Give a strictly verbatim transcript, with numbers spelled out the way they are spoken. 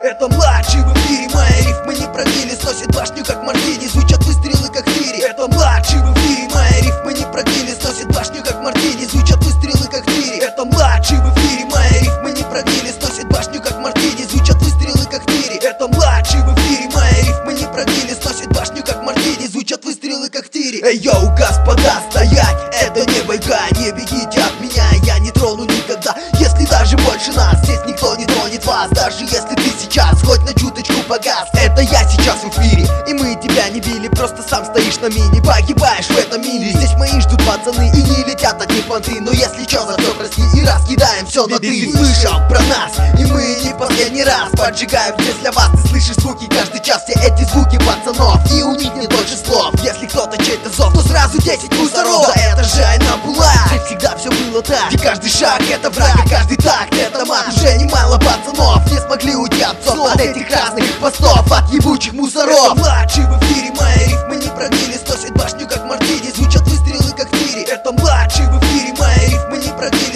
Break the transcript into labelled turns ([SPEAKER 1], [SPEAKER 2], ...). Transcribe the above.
[SPEAKER 1] Это младший в эфире, мои рифмы не прогнили, сносит башню как мартини, звучат выстрелы как в тире. Это младший в эфире, мои рифмы не прогнили, сносит башню как мартини, звучат выстрелы как в тире. Это младший в эфире, мои рифмы не прогнили, сносит башню как мартини, звучат выстрелы как в тире. Это младший в эфире, мои рифмы не прогнили, сносит башню как мартини, звучат выстрелы как в тире. Эй, йоу, господа, стоять, это не байка, не бегите от меня, я не трону никогда. Если даже больше нас, здесь никто не тронет вас, даже если ты сейчас хоть на чуточку погас. Это я сейчас в эфире, и мы тебя не били, просто сам стоишь на мини, погибаешь в этом мире. Здесь мои ждут пацаны и не летят от них понты, но если чё, за все прости и раскидаем все на ты. Слышал про нас, и мы не последний раз поджигаем здесь для вас. Ты слышишь звуки каждый час, все эти звуки пацанов, и у них не дольше слов. Если кто-то чей-то зов, то сразу десять мусоров. Да это же Айнабула, здесь всегда все было так, где каждый шаг это враг, и каждый такт это мат. Уже немало пацанов не смогли уйти от псов, от этих разных постов, от ебучих мусоров. Это младший в эфире, мои рифмы не прогнили, сносит башню как мартини, звучат выстрелы как в тире. Это младший в эфире, мои рифмы не прогнили,